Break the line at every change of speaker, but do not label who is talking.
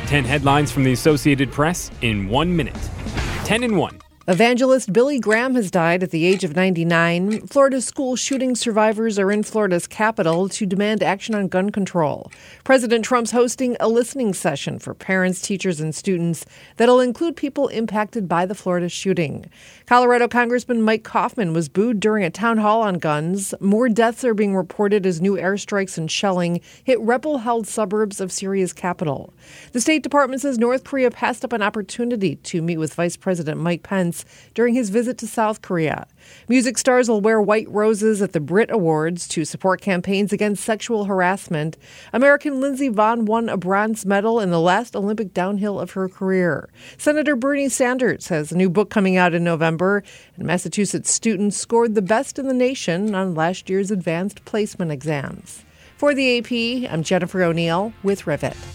10 headlines from the Associated Press in 1 minute. 10 in 1.
Evangelist Billy Graham has died at the age of 99. Florida school shooting survivors are in Florida's capital to demand action on gun control. President Trump's hosting a listening session for parents, teachers, and students that'll include people impacted by the Florida shooting. Colorado Congressman Mike Coffman was booed during a town hall on guns. More deaths are being reported as new airstrikes and shelling hit rebel-held suburbs of Syria's capital. The State Department says North Korea passed up an opportunity to meet with Vice President Mike Pence during his visit to South Korea. Music stars will wear white roses at the Brit Awards to support campaigns against sexual harassment. American Lindsey Vonn won a bronze medal in the last Olympic downhill of her career. Senator Bernie Sanders has a new book coming out in November, and Massachusetts students scored the best in the nation on last year's advanced placement exams. For the AP, I'm Jennifer O'Neill with Rivet.